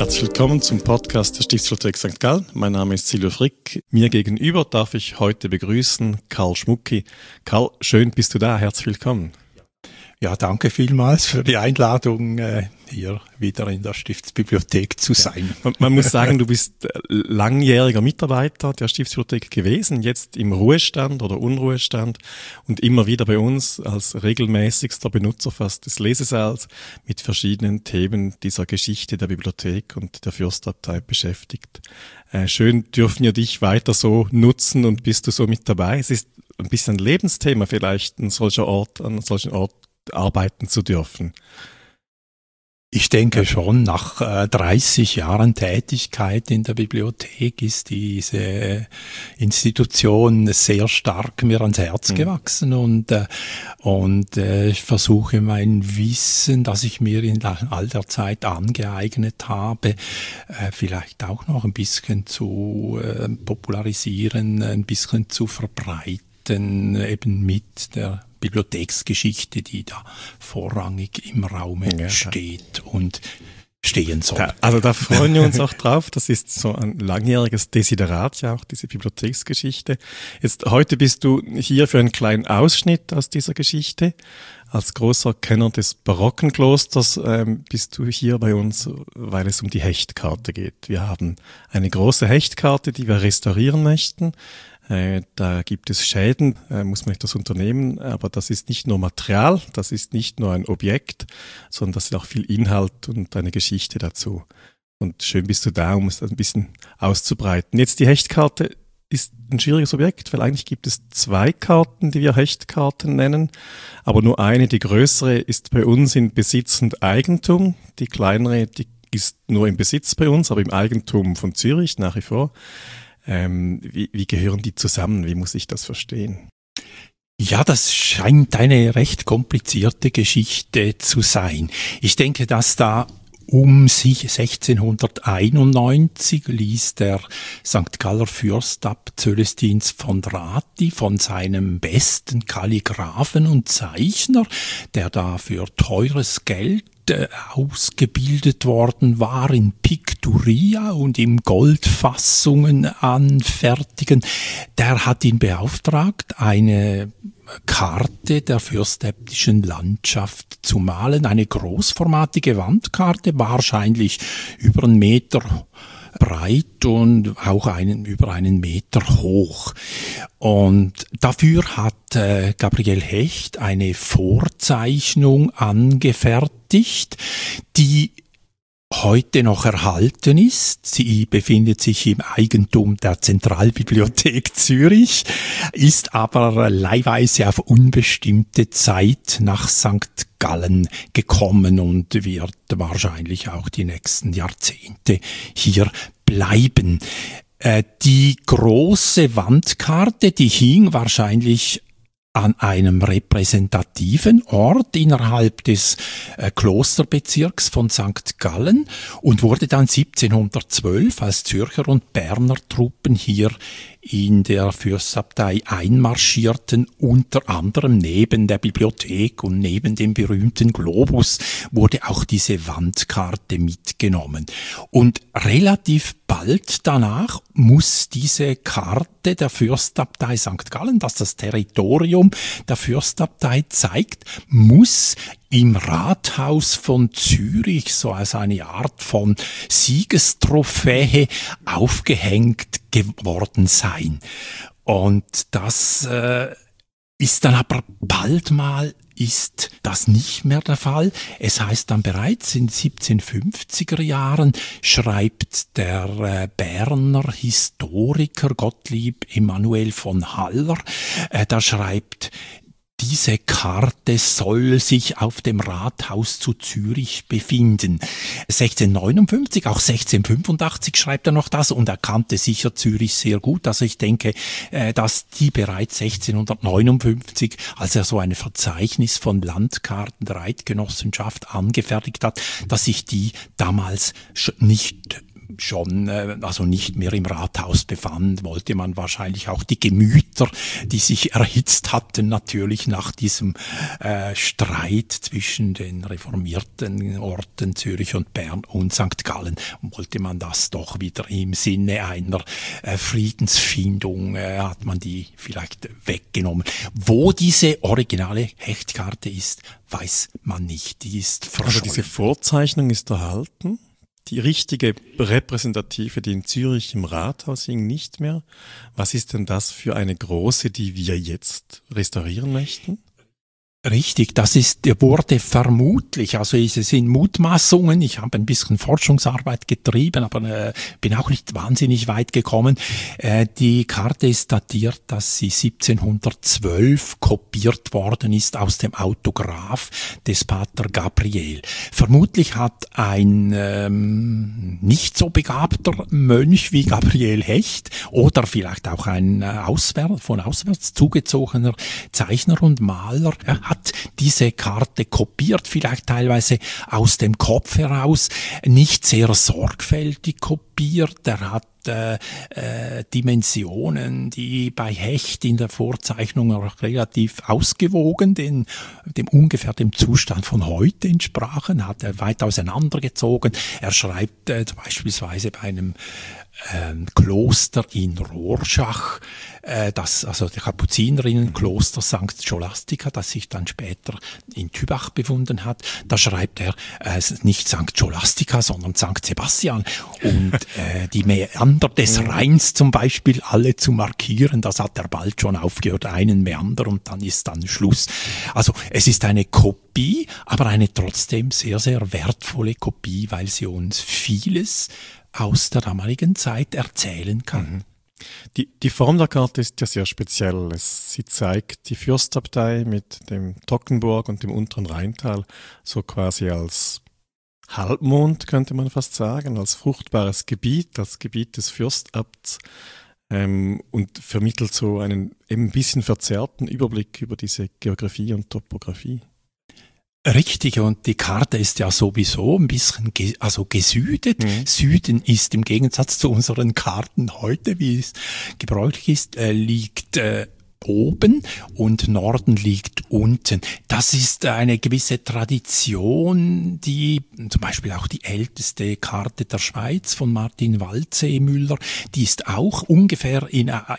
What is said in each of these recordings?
Herzlich willkommen zum Podcast der Stiftsbibliothek St. Gallen. Mein Name ist Silvio Frick. Mir gegenüber darf ich heute begrüßen Karl Schmucki. Karl, schön bist du da. Herzlich willkommen. Ja, danke vielmals für die Einladung, hier wieder in der Stiftsbibliothek zu sein. Man muss sagen, du bist langjähriger Mitarbeiter der Stiftsbibliothek gewesen, jetzt im Ruhestand oder Unruhestand und immer wieder bei uns als regelmäßigster Benutzer fast des Lesesaals mit verschiedenen Themen dieser Geschichte der Bibliothek und der Fürstabtei beschäftigt. Schön dürfen wir dich weiter so nutzen und bist du so mit dabei. Es ist ein bisschen ein Lebensthema vielleicht, an solchen Ort arbeiten zu dürfen. Ich denke schon, nach 30 Jahren Tätigkeit in der Bibliothek ist diese Institution sehr stark mir ans Herz gewachsen und ich versuche mein Wissen, das ich mir in all der Zeit angeeignet habe, vielleicht auch noch ein bisschen zu popularisieren, ein bisschen zu verbreiten, eben mit der Bibliotheksgeschichte, die da vorrangig im Raume steht und stehen soll. Da freuen wir uns auch drauf. Das ist so ein langjähriges Desiderat, ja auch diese Bibliotheksgeschichte. Heute bist du hier für einen kleinen Ausschnitt aus dieser Geschichte. Als großer Kenner des barocken Klosters bist du hier bei uns, weil es um die Hechtkarte geht. Wir haben eine große Hechtkarte, die wir restaurieren möchten. Da gibt es Schäden, muss man nicht das unternehmen, aber das ist nicht nur Material, das ist nicht nur ein Objekt, sondern das ist auch viel Inhalt und eine Geschichte dazu. Und schön bist du da, um es ein bisschen auszubreiten. Jetzt die Hechtkarte ist ein schwieriges Objekt, weil eigentlich gibt es 2 Karten, die wir Hechtkarten nennen, aber nur eine, die größere, ist bei uns in Besitz und Eigentum, die kleinere, die ist nur im Besitz bei uns, aber im Eigentum von Zürich nach wie vor. Wie gehören die zusammen? Wie muss ich das verstehen? Ja, das scheint eine recht komplizierte Geschichte zu sein. Ich denke, dass da um sich 1691 ließ der St. Galler Fürstabt Cölestins von Drati von seinem besten Kalligraphen und Zeichner, der da für teures Geld ausgebildet worden war, in Picturia und im Goldfassungen anfertigen. Der hat ihn beauftragt, eine Karte der fürstäbtischen Landschaft zu malen, eine großformatige Wandkarte, wahrscheinlich über 1 Meter breit und auch über 1 Meter hoch. Und dafür hat Gabriel Hecht eine Vorzeichnung angefertigt, die heute noch erhalten ist. Sie befindet sich im Eigentum der Zentralbibliothek Zürich, ist aber leihweise auf unbestimmte Zeit nach St. Gallen gekommen und wird wahrscheinlich auch die nächsten Jahrzehnte hier bleiben. Die große Wandkarte, die hing wahrscheinlich an einem repräsentativen Ort innerhalb des Klosterbezirks von St. Gallen und wurde dann 1712 als Zürcher und Berner Truppen hier in der Fürstabtei einmarschierten, unter anderem neben der Bibliothek und neben dem berühmten Globus wurde auch diese Wandkarte mitgenommen. Und relativ bald danach muss diese Karte der Fürstabtei St. Gallen, das das Territorium der Fürstabtei zeigt, muss im Rathaus von Zürich so als eine Art von Siegestrophäe aufgehängt geworden sein. Und das ist dann aber bald mal ist das nicht mehr der Fall. Es heißt dann bereits in 1750er Jahren schreibt der Berner Historiker Gottlieb Emanuel von Haller, da schreibt, diese Karte soll sich auf dem Rathaus zu Zürich befinden. 1659, auch 1685 schreibt er noch das und er kannte sicher Zürich sehr gut. Also ich denke, dass die bereits 1659, als er so ein Verzeichnis von Landkarten der Eidgenossenschaft angefertigt hat, dass sich die damals nicht schon also nicht mehr im Rathaus befand, wollte man wahrscheinlich auch die Gemüter, die sich erhitzt hatten, natürlich nach diesem Streit zwischen den reformierten Orten Zürich und Bern und St. Gallen, wollte man das doch wieder im Sinne einer Friedensfindung, hat man die vielleicht weggenommen. Wo diese originale Hechtkarte ist, weiß man nicht. Die ist verschollen. Also diese Vorzeichnung ist erhalten? Die richtige repräsentative, die in Zürich im Rathaus hing, nicht mehr. Was ist denn das für eine große, die wir jetzt restaurieren möchten? Richtig, wurde vermutlich, also es sind Mutmaßungen, ich habe ein bisschen Forschungsarbeit getrieben, aber bin auch nicht wahnsinnig weit gekommen. Die Karte ist datiert, dass sie 1712 kopiert worden ist aus dem Autograph des Pater Gabriel. Vermutlich hat ein nicht so begabter Mönch wie Gabriel Hecht oder vielleicht auch ein von auswärts zugezogener Zeichner und Maler, hat diese Karte kopiert, vielleicht teilweise aus dem Kopf heraus, nicht sehr sorgfältig kopiert. Er hat Dimensionen, die bei Hecht in der Vorzeichnung auch relativ ausgewogen, ungefähr dem Zustand von heute entsprachen, hat er weit auseinandergezogen. Er schreibt beispielsweise bei einem Kloster in Rorschach, also der Kapuzinerinnenkloster St. Scholastica, das sich dann später in Tübach befunden hat. Da schreibt er nicht St. Scholastica, sondern St. Sebastian. Und die Mäander des Rheins zum Beispiel alle zu markieren, das hat er bald schon aufgehört, einen Mäander, und dann ist dann Schluss. Also es ist eine Kopie, aber eine trotzdem sehr, sehr wertvolle Kopie, weil sie uns vieles aus der damaligen Zeit erzählen kann. Die Form der Karte ist ja sehr speziell. Sie zeigt die Fürstabtei mit dem Toggenburg und dem unteren Rheintal so quasi als Halbmond, könnte man fast sagen, als fruchtbares Gebiet, als Gebiet des Fürstabts, und vermittelt so einen eben ein bisschen verzerrten Überblick über diese Geografie und Topographie. Richtig, und die Karte ist ja sowieso ein bisschen gesüdet. Süden ist im Gegensatz zu unseren Karten heute, wie es gebräuchlich ist, liegt oben und Norden liegt unten. Das ist eine gewisse Tradition, die zum Beispiel auch die älteste Karte der Schweiz von Martin Waldseemüller, die ist auch ungefähr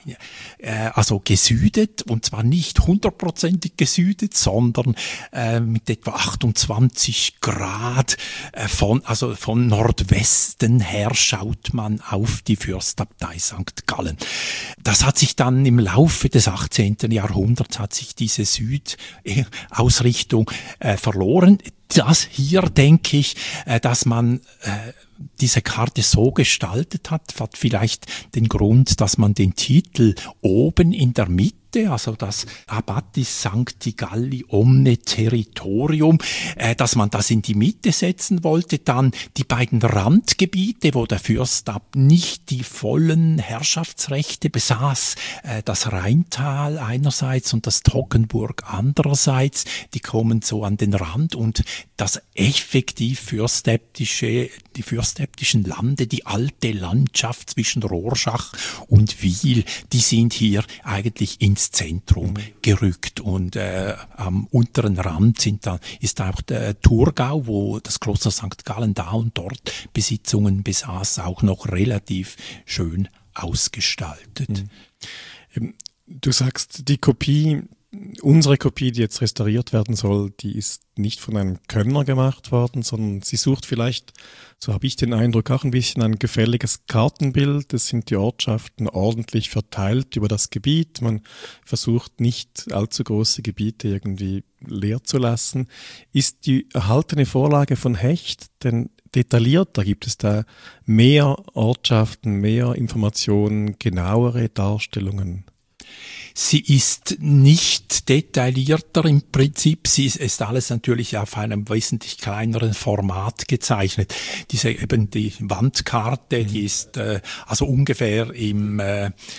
gesüdet, und zwar nicht 100%ig gesüdet, sondern mit etwa 28 Grad von Nordwesten her schaut man auf die Fürstabtei St. Gallen. Das hat sich dann im Laufe des 18. Jahrhunderts hat sich diese Südausrichtung verloren. Das hier denke ich, dass man diese Karte so gestaltet hat vielleicht den Grund, dass man den Titel oben in der Mitte, also das Abbatis Sancti Galli Omne Territorium, dass man das in die Mitte setzen wollte, dann die beiden Randgebiete, wo der Fürstab nicht die vollen Herrschaftsrechte besaß, das Rheintal einerseits und das Toggenburg andererseits, die kommen so an den Rand, und das effektiv die fürstäbtischen Lande, die alte Landschaft zwischen Rorschach und Wil, die sind hier eigentlich ins Zentrum gerückt, und am unteren Rand ist auch der Thurgau, wo das Kloster St. Gallen da und dort Besitzungen besaß, auch noch relativ schön ausgestaltet. Du sagst, unsere Kopie, die jetzt restauriert werden soll, die ist nicht von einem Könner gemacht worden, sondern sie sucht vielleicht, so habe ich den Eindruck, auch ein bisschen ein gefälliges Kartenbild. Es sind die Ortschaften ordentlich verteilt über das Gebiet. Man versucht nicht allzu große Gebiete irgendwie leer zu lassen. Ist die erhaltene Vorlage von Hecht denn detaillierter? Gibt es da mehr Ortschaften, mehr Informationen, genauere Darstellungen? Sie ist nicht detaillierter im Prinzip. Sie ist alles natürlich auf einem wesentlich kleineren Format gezeichnet. Die Wandkarte, die ist also ungefähr im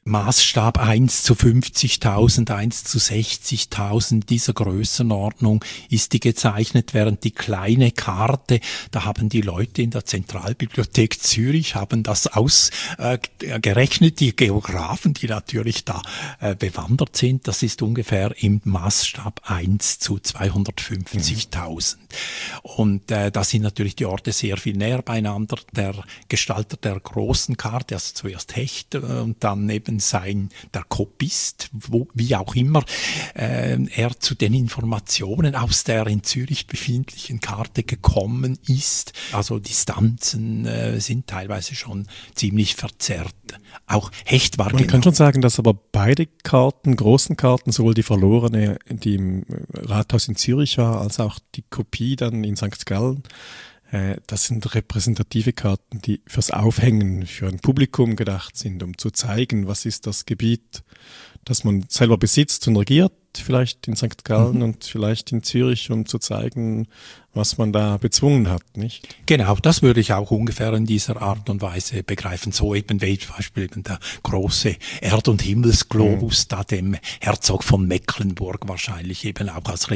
Maßstab 1 zu 50.000, 1 zu 60.000, dieser Größenordnung ist die gezeichnet, während die kleine Karte, da haben die Leute in der Zentralbibliothek Zürich, haben das ausgerechnet, die Geografen, die natürlich da bewandert sind, das ist ungefähr im Maßstab 1 zu 250.000. Und da sind natürlich die Orte sehr viel näher beieinander. Der Gestalter der großen Karte, also zuerst Hecht und dann eben der Kopist, wie auch immer, er zu den Informationen aus der in Zürich befindlichen Karte gekommen ist. Also Distanzen sind teilweise schon ziemlich verzerrt. Auch Hecht war Man kann schon sagen, dass aber beide Karten, großen Karten, sowohl die verlorene, die im Rathaus in Zürich war, als auch die Kopie dann in St. Gallen, das sind repräsentative Karten, die fürs Aufhängen, für ein Publikum gedacht sind, um zu zeigen, was ist das Gebiet, das man selber besitzt und regiert, vielleicht in St. Gallen und vielleicht in Zürich, um zu zeigen, was man da bezwungen hat, nicht? Genau, das würde ich auch ungefähr in dieser Art und Weise begreifen. So eben wie zum Beispiel eben der große Erd- und Himmelsglobus, da dem Herzog von Mecklenburg wahrscheinlich eben auch als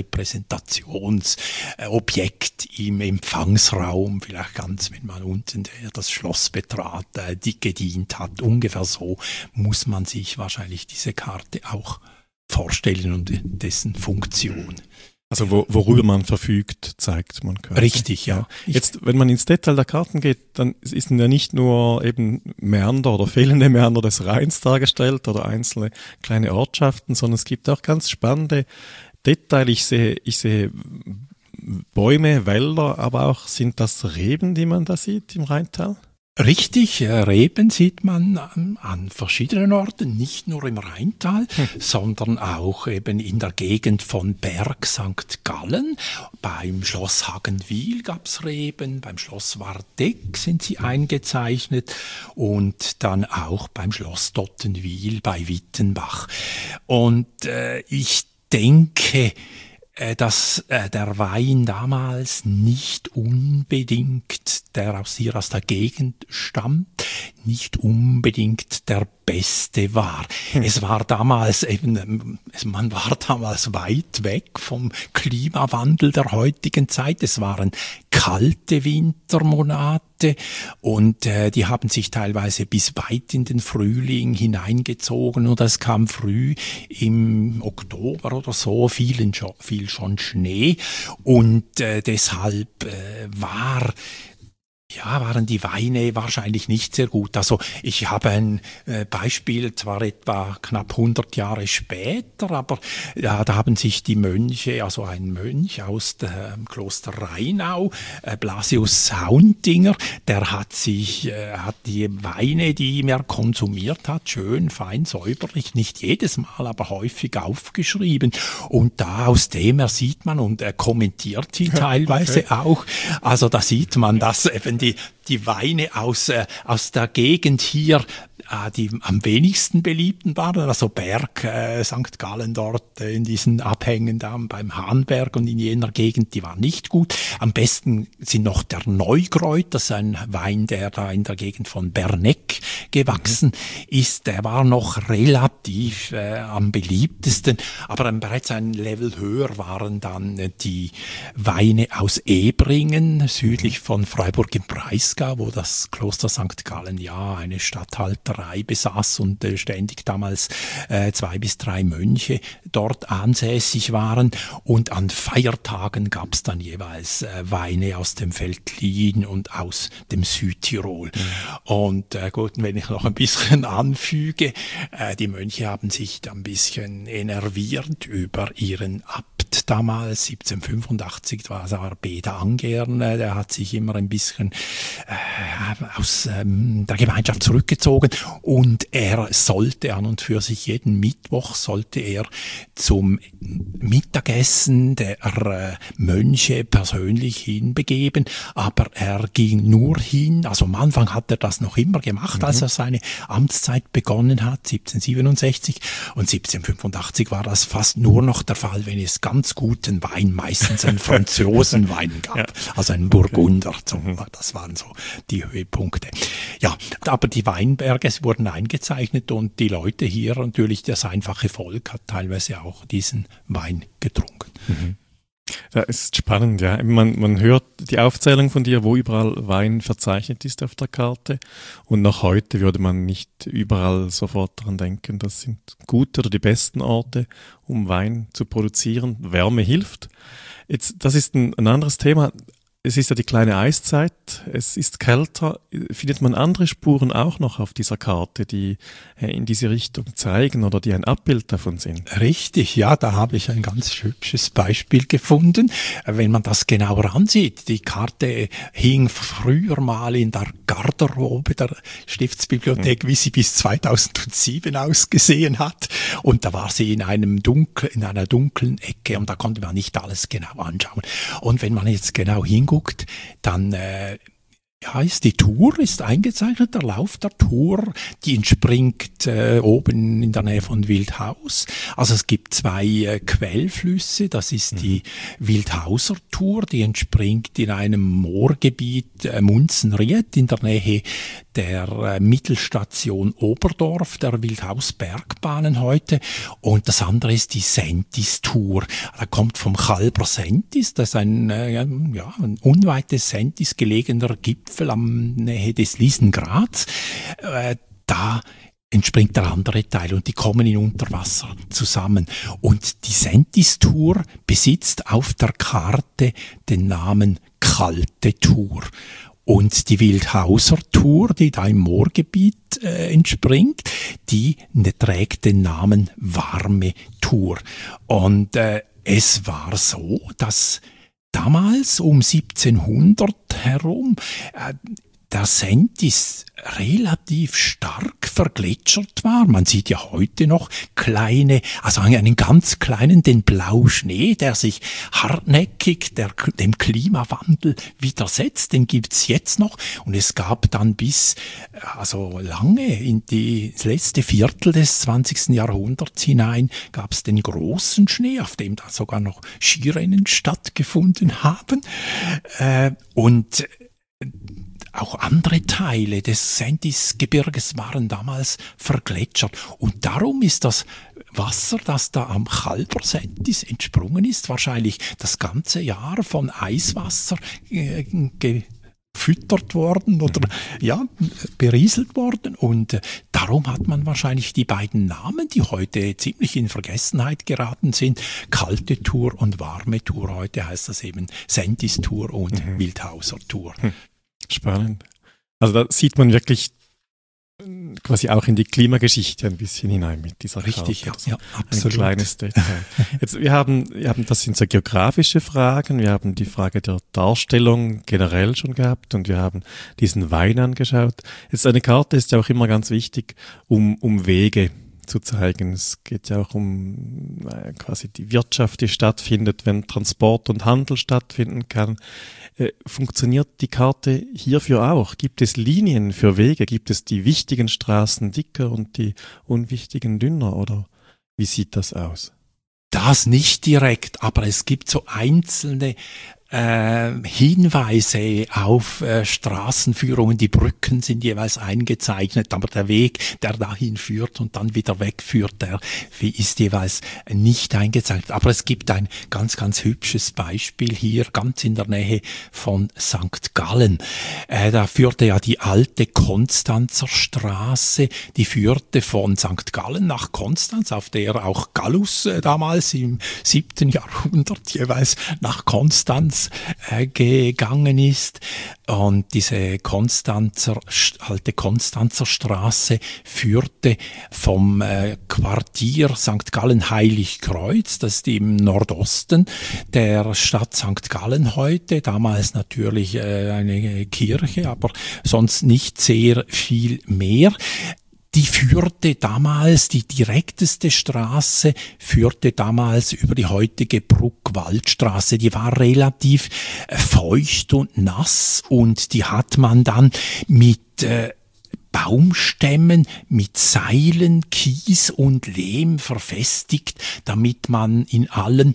Repräsentationsobjekt im Empfangsraum, vielleicht ganz, wenn man unten das Schloss betrat, die gedient hat. Ungefähr so muss man sich wahrscheinlich diese Karte auch vorstellen und dessen Funktion. Also worüber man verfügt, zeigt man quasi. Richtig, ja. Jetzt, wenn man ins Detail der Karten geht, dann ist ja nicht nur eben Mäander oder fehlende Mäander des Rheins dargestellt oder einzelne kleine Ortschaften, sondern es gibt auch ganz spannende Details. Ich sehe Bäume, Wälder, aber auch sind das Reben, die man da sieht im Rheintal? Richtig, Reben sieht man an verschiedenen Orten, nicht nur im Rheintal, sondern auch eben in der Gegend von Berg St. Gallen. Beim Schloss Hagenwil gab's Reben, beim Schloss Wardeck sind sie eingezeichnet und dann auch beim Schloss Dottenwil bei Wittenbach. Und ich denke, dass der Wein damals nicht unbedingt, der hier aus der Gegend stammt, nicht unbedingt der beste war. Es war damals eben, man war damals weit weg vom Klimawandel der heutigen Zeit. Es waren kalte Wintermonate und die haben sich teilweise bis weit in den Frühling hineingezogen und es kam früh im Oktober oder so fiel schon Schnee und deshalb waren die Weine wahrscheinlich nicht sehr gut. Also ich habe ein Beispiel, zwar etwa knapp 100 Jahre später, aber ja, da haben sich die Mönche, also ein Mönch aus dem Kloster Rheinau, Blasius Hauntinger, der hat die Weine, die er konsumiert hat, schön, fein, säuberlich, nicht jedes Mal, aber häufig aufgeschrieben. Und da aus dem sieht man und er kommentiert sie teilweise auch. Also da sieht man, dass eben die Weine aus der Gegend hier, die am wenigsten beliebten waren, also Berg, St. Gallen dort in diesen Abhängen da beim Hahnberg und in jener Gegend, die waren nicht gut. Am besten sind noch der Neukreut, das ist ein Wein, der da in der Gegend von Berneck gewachsen ist. Der war noch relativ am beliebtesten, aber bereits ein Level höher waren dann die Weine aus Ebringen, südlich von Freiburg im Breisgau, wo das Kloster St. Gallen ja eine Statthalterei besaß und ständig damals 2 bis 3 Mönche dort ansässig waren. Und an Feiertagen gab es dann jeweils Weine aus dem Veltlin und aus dem Südtirol. Und gut, wenn ich noch ein bisschen anfüge, die Mönche haben sich ein bisschen enerviert über ihren Abt damals, 1785, war Beda Angern, der hat sich immer ein bisschen aus der Gemeinschaft zurückgezogen und er sollte an und für sich jeden Mittwoch sollte er zum Mittagessen der Mönche persönlich hinbegeben, aber er ging nur hin, also am Anfang hat er das noch immer gemacht, als er seine Amtszeit begonnen hat, 1767 und 1785 war das fast nur noch der Fall, wenn es ganz ganz guten Wein, meistens einen Franzosenwein gab, ja. Also einen Burgunder. Das waren so die Höhepunkte. Ja, aber die Weinberge wurden eingezeichnet und die Leute hier, natürlich das einfache Volk, hat teilweise auch diesen Wein getrunken. Mhm. Das ist spannend, ja. Man hört die Aufzählung von dir, wo überall Wein verzeichnet ist auf der Karte. Und noch heute würde man nicht überall sofort daran denken, das sind gute oder die besten Orte, um Wein zu produzieren. Wärme hilft. Jetzt, das ist ein anderes Thema. Es ist ja die kleine Eiszeit, es ist kälter. Findet man andere Spuren auch noch auf dieser Karte, die in diese Richtung zeigen oder die ein Abbild davon sind? Richtig, ja, da habe ich ein ganz hübsches Beispiel gefunden. Wenn man das genauer ansieht, die Karte hing früher mal in der Garderobe der Stiftsbibliothek, wie sie bis 2007 ausgesehen hat. Und da war sie in einer dunklen Ecke und da konnte man nicht alles genau anschauen. Und wenn man jetzt genau hinguckt, dann ist die Tour ist eingezeichnet, der Lauf der Tour, die entspringt oben in der Nähe von Wildhaus. Also es gibt zwei Quellflüsse, das ist die Wildhauser Tour, die entspringt in einem Moorgebiet Munzenried in der Nähe der Mittelstation Oberdorf, der Wildhausbergbahnen heute. Und das andere ist die Sentis Tour. Da kommt vom Chalber Sentis, das ist ein unweit des Sentis gelegener Gipfel am Nähe des Liesengrads. Da entspringt der andere Teil und die kommen in Unterwasser zusammen. Und die Sentis Tour besitzt auf der Karte den Namen Kalte Tour. Und die Wildhauser Tour, die da im Moorgebiet entspringt, die trägt den Namen Warme Tour. Und es war so, dass damals um 1700 herum der Sentis relativ stark vergletschert war. Man sieht ja heute noch einen ganz kleinen, den Blauschnee, der sich hartnäckig dem Klimawandel widersetzt. Den gibt's jetzt noch. Und es gab dann bis lange in das letzte Viertel des 20. Jahrhunderts hinein gab's den großen Schnee, auf dem da sogar noch Skirennen stattgefunden haben. Und auch andere Teile des Sentisgebirges waren damals vergletschert. Und darum ist das Wasser, das da am Chalber Sentis entsprungen ist, wahrscheinlich das ganze Jahr von Eiswasser gefüttert worden oder berieselt worden. Und darum hat man wahrscheinlich die beiden Namen, die heute ziemlich in Vergessenheit geraten sind, Kalte Tour und Warme Tour. Heute heißt das eben Sentis Tour und Wildhauser Tour. Spannend. Also da sieht man wirklich quasi auch in die Klimageschichte ein bisschen hinein mit dieser Karte. Richtig, ja, absolut. Ein kleines Detail. Jetzt, wir haben, das sind so geografische Fragen, wir haben die Frage der Darstellung generell schon gehabt und wir haben diesen Wein angeschaut. Jetzt eine Karte ist ja auch immer ganz wichtig, um Wege zu zeigen. Es geht ja auch um quasi die Wirtschaft, die stattfindet, wenn Transport und Handel stattfinden kann. Funktioniert die Karte hierfür auch? Gibt es Linien für Wege? Gibt es die wichtigen Straßen dicker und die unwichtigen dünner? Oder wie sieht das aus? Das nicht direkt, aber es gibt so einzelne Hinweise auf Straßenführungen. Die Brücken sind jeweils eingezeichnet, aber der Weg, der dahin führt und dann wieder wegführt, der ist jeweils nicht eingezeichnet. Aber es gibt ein ganz, ganz hübsches Beispiel hier, ganz in der Nähe von St. Gallen. Da führte ja die alte Konstanzer Straße, die führte von St. Gallen nach Konstanz, auf der auch Gallus damals im 7. Jahrhundert jeweils nach Konstanz gegangen ist. Und diese alte Konstanzer Straße führte vom Quartier St. Gallen Heiligkreuz, das ist im Nordosten der Stadt St. Gallen heute, damals natürlich eine Kirche, aber sonst nicht sehr viel mehr. Die führte damals, die direkteste Straße führte damals über die heutige Bruckwaldstraße. Die war relativ feucht und nass und die hat man dann mit Baumstämmen, mit Seilen, Kies und Lehm verfestigt, damit man in allen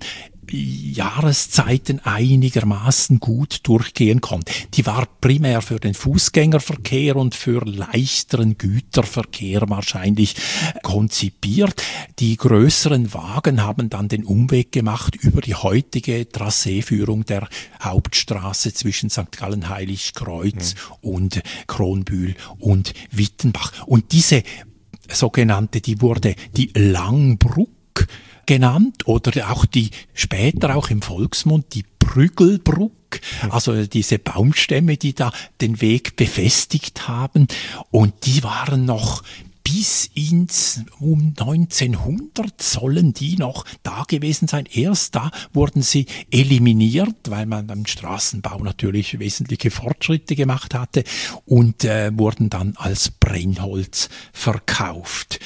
Jahreszeiten einigermaßen gut durchgehen konnte. Die war primär für den Fußgängerverkehr und für leichteren Güterverkehr wahrscheinlich konzipiert. Die größeren Wagen haben dann den Umweg gemacht über die heutige Trasseeführung der Hauptstraße zwischen St. Gallen Heiligkreuz und Kronbühl und Wittenbach. Und diese sogenannte, die wurde die Langbruck genannt oder auch die später auch im Volksmund die Prügelbruck, also diese Baumstämme, die da den Weg befestigt haben, und die waren noch bis ins um 1900 sollen die noch da gewesen sein. Erst da wurden sie eliminiert, weil man beim Straßenbau natürlich wesentliche Fortschritte gemacht hatte, und wurden dann als Brennholz verkauft.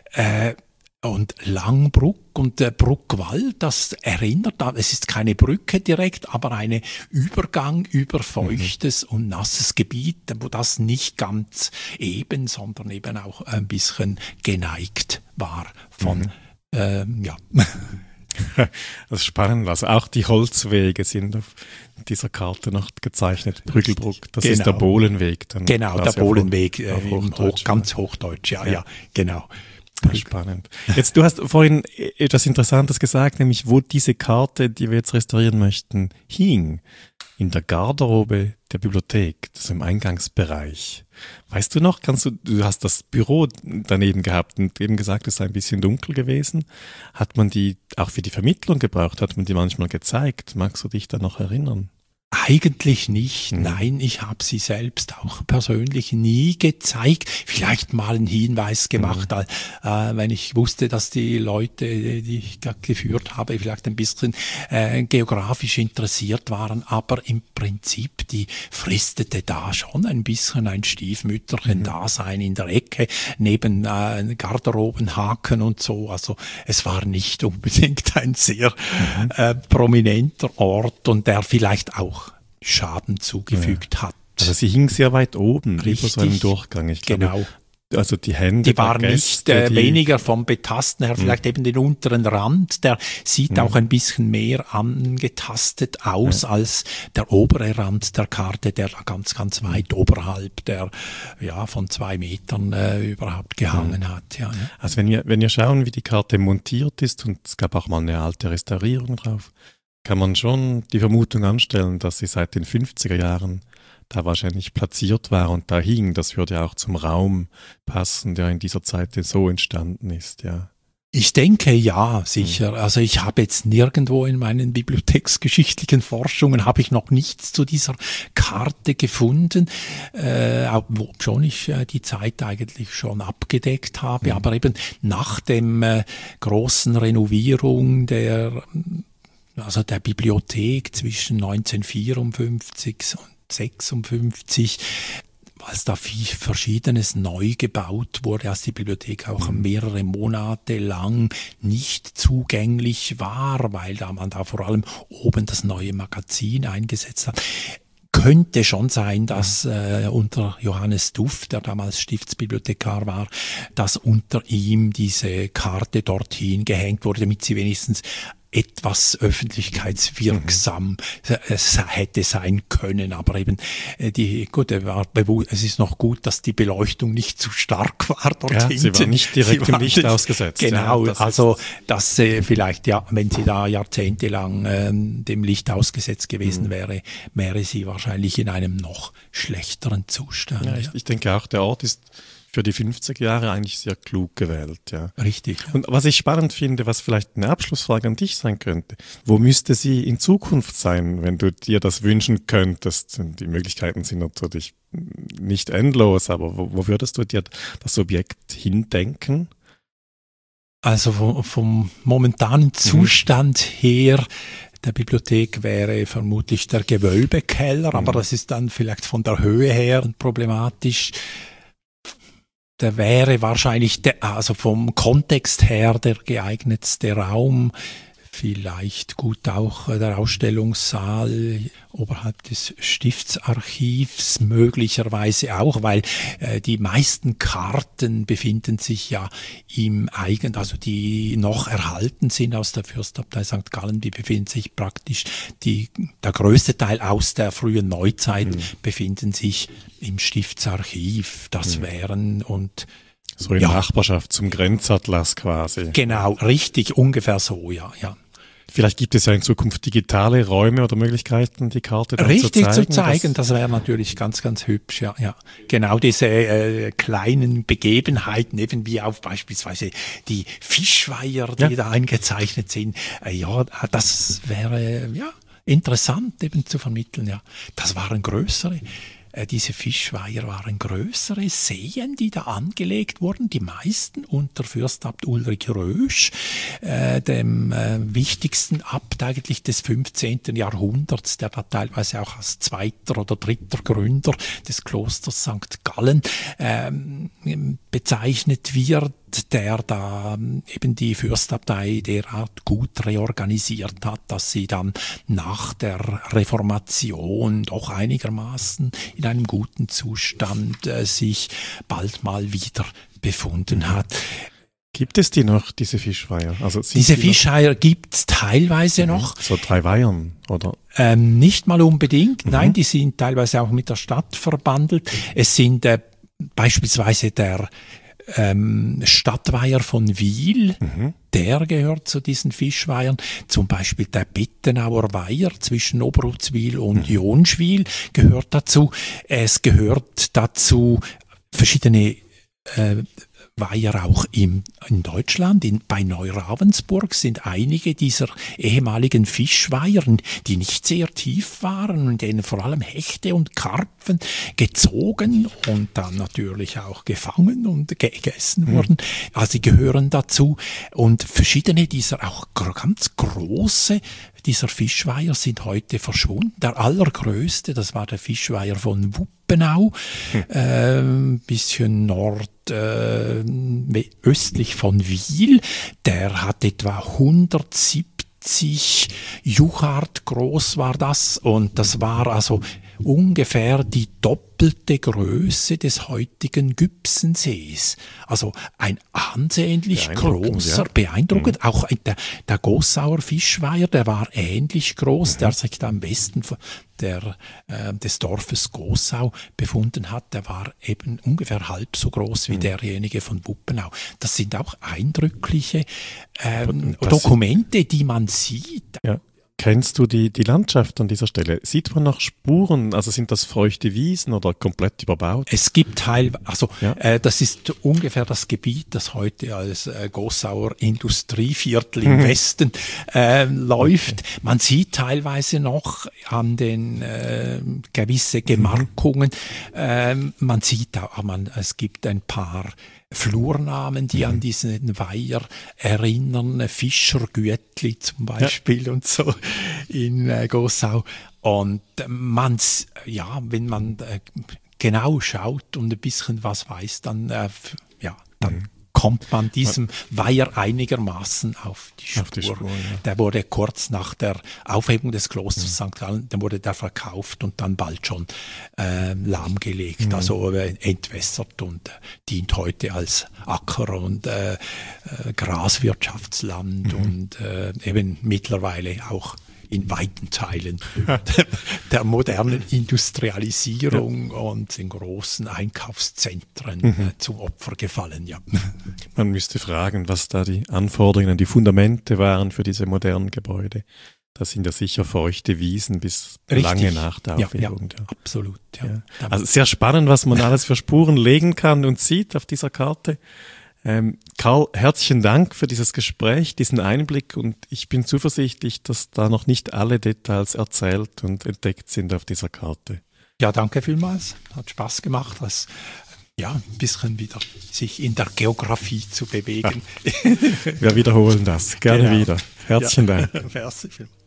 Und Langbruck und der Bruckwald, das erinnert, es ist keine Brücke direkt, aber ein Übergang über feuchtes und nasses Gebiet, wo das nicht ganz eben, sondern eben auch ein bisschen geneigt war von, ja. Das ist spannend. Also auch die Holzwege sind auf dieser Karte noch gezeichnet. Brügelbruck, das ist der Bohlenweg. Dann genau, der Bohlenweg, ganz Hochdeutsch, ja, genau. Spannend. Jetzt, du hast vorhin etwas Interessantes gesagt, nämlich wo diese Karte, die wir jetzt restaurieren möchten, hing. In der Garderobe der Bibliothek, das ist im Eingangsbereich. Weißt du noch, du hast das Büro daneben gehabt und eben gesagt, es sei ein bisschen dunkel gewesen. Hat man die auch für die Vermittlung gebraucht? Hat man die manchmal gezeigt? Magst du dich da noch erinnern? Eigentlich nicht, nein, ich habe sie selbst auch persönlich nie gezeigt, vielleicht mal einen Hinweis gemacht, wenn ich wusste, dass die Leute, die ich geführt habe, vielleicht ein bisschen geografisch interessiert waren, aber im Prinzip, die fristete da schon ein bisschen ein Stiefmütterchen-Dasein in der Ecke, neben Garderobenhaken und so, also es war nicht unbedingt ein sehr prominenter Ort, und der vielleicht auch Schaden zugefügt hat. Also sie hing sehr weit oben, Richtig, über so einem Durchgang. Ich glaube, genau. Also die Hände die waren Gäste, nicht weniger vom Betasten her, vielleicht eben den unteren Rand, der sieht auch ein bisschen mehr angetastet aus als der obere Rand der Karte, der ganz, ganz weit oberhalb der, von 2 Metern überhaupt gehangen hat. Ja. Also wenn wir schauen, wie die Karte montiert ist, und es gab auch mal eine alte Restaurierung drauf, kann man schon die Vermutung anstellen, dass sie seit den 50er Jahren da wahrscheinlich platziert war und da hing. Das würde auch zum Raum passen, der in dieser Zeit so entstanden ist, ja. Ich denke, ja, sicher. Also ich habe jetzt nirgendwo in meinen bibliotheksgeschichtlichen Forschungen habe ich noch nichts zu dieser Karte gefunden, obschon ich die Zeit eigentlich schon abgedeckt habe. Aber eben nach dem großen Renovierung der Bibliothek zwischen 1954 und 1956, als da Verschiedenes neu gebaut wurde, als die Bibliothek auch mehrere Monate lang nicht zugänglich war, weil man da vor allem oben das neue Magazin eingesetzt hat. Könnte schon sein, dass unter Johannes Duff, der damals Stiftsbibliothekar war, dass unter ihm diese Karte dorthin gehängt wurde, damit sie wenigstens etwas öffentlichkeitswirksam hätte sein können, aber eben es ist noch gut, dass die Beleuchtung nicht zu stark war dort hinten. Sie war nicht direkt im Licht ausgesetzt. Genau, dass vielleicht, wenn sie da jahrzehntelang dem Licht ausgesetzt gewesen wäre sie wahrscheinlich in einem noch schlechteren Zustand. Ja, ich denke auch, der Ort ist für die 50 Jahre eigentlich sehr klug gewählt, ja. Richtig. Und was ich spannend finde, was vielleicht eine Abschlussfrage an dich sein könnte, wo müsste sie in Zukunft sein, wenn du dir das wünschen könntest? Die Möglichkeiten sind natürlich nicht endlos, aber wo würdest du dir das Objekt hindenken? Also vom momentanen Zustand her der Bibliothek wäre vermutlich der Gewölbekeller, aber das ist dann vielleicht von der Höhe her problematisch. Der wäre wahrscheinlich, also vom Kontext her, der geeignetste Raum Vielleicht gut auch der Ausstellungssaal oberhalb des Stiftsarchivs möglicherweise auch, weil die meisten Karten befinden sich ja also die noch erhalten sind aus der Fürstabtei St. Gallen, die befinden sich praktisch, der größte Teil aus der frühen Neuzeit befinden sich im Stiftsarchiv. Das wären und so in Nachbarschaft zum Grenzatlas quasi. Genau, richtig, ungefähr so, ja. Vielleicht gibt es ja in Zukunft digitale Räume oder Möglichkeiten, die Karte dann richtig zu zeigen. Das wäre natürlich ganz, ganz hübsch, ja. Genau diese kleinen Begebenheiten, eben wie auch beispielsweise die Fischweiher, die da eingezeichnet sind. Das wäre interessant eben zu vermitteln, ja. Das waren größere. Diese Fischweiher waren größere Seen, die da angelegt wurden, die meisten unter Fürstabt Ulrich Rösch, dem wichtigsten Abt eigentlich des 15. Jahrhunderts, der da teilweise auch als zweiter oder dritter Gründer des Klosters St. Gallen bezeichnet wird, der da eben die Fürstabtei derart gut reorganisiert hat, dass sie dann nach der Reformation doch einigermaßen in einem guten Zustand sich bald mal wieder befunden hat. Gibt es die noch, diese Fischweiher? Also diese Fischweiher gibt es teilweise noch. So 3 Weihern, oder? Nicht mal unbedingt. Nein, die sind teilweise auch mit der Stadt verbandelt. Es sind beispielsweise der Stadtweiher von Wil, der gehört zu diesen Fischweihern. Zum Beispiel der Bettenauer Weiher zwischen Oberutzwil und Jonschwil gehört dazu. Es gehört dazu verschiedene Weiher auch in Deutschland. Bei Neuravensburg sind einige dieser ehemaligen Fischweiher, die nicht sehr tief waren und in denen vor allem Hechte und Karpfen gezogen und dann natürlich auch gefangen und gegessen wurden. Also sie gehören dazu. Und verschiedene dieser auch ganz große dieser Fischweiher sind heute verschwunden. Der allergrößte, das war der Fischweiher von Wuppenau, bisschen östlich von Wil. Der hat etwa 170 Juchard groß war das, und das war also ungefähr die doppelte Größe des heutigen Gübsensees. Also ein ansehnlich großer, beeindruckend. Auch der Gossauer Fischweiher, der war ähnlich groß, der sich da am Westen des Dorfes Gossau befunden hat. Der war eben ungefähr halb so groß wie derjenige von Wuppenau. Das sind auch eindrückliche Dokumente, die man sieht. Ja. Kennst du die Landschaft an dieser Stelle? Sieht man noch Spuren? Also sind das feuchte Wiesen oder komplett überbaut? Es gibt das ist ungefähr das Gebiet, das heute als Gossauer Industrieviertel im Westen läuft. Okay. Man sieht teilweise noch an den gewisse Gemarkungen. Man sieht auch, es gibt ein paar Flurnamen, die an diesen Weiher erinnern, Fischergüetli zum Beispiel und so in Gossau. Und wenn man genau schaut und ein bisschen was weiß, dann kommt man diesem Weiher einigermaßen auf die Spur. Der wurde kurz nach der Aufhebung des Klosters St. Gallen, dann wurde der verkauft und dann bald schon lahmgelegt, also entwässert und dient heute als Acker- und Graswirtschaftsland und eben mittlerweile auch in weiten Teilen der modernen Industrialisierung und in großen Einkaufszentren zum Opfer gefallen. Ja. Man müsste fragen, was da die Anforderungen, die Fundamente waren für diese modernen Gebäude. Das sind ja sicher feuchte Wiesen bis lange nach der Aufhebung. Ja, absolut. Ja. Also sehr spannend, was man alles für Spuren legen kann und sieht auf dieser Karte. Karl, herzlichen Dank für dieses Gespräch, diesen Einblick, und ich bin zuversichtlich, dass da noch nicht alle Details erzählt und entdeckt sind auf dieser Karte. Ja, danke vielmals. Hat Spaß gemacht, ein bisschen wieder sich in der Geografie zu bewegen. Wir wiederholen das gerne wieder. Herzlichen Dank. Merci vielmals.